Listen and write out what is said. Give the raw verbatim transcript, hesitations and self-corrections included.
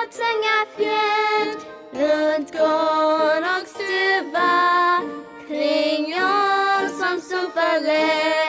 tunga fjäll, runt gård och stuva, kring oss som stod för lätt.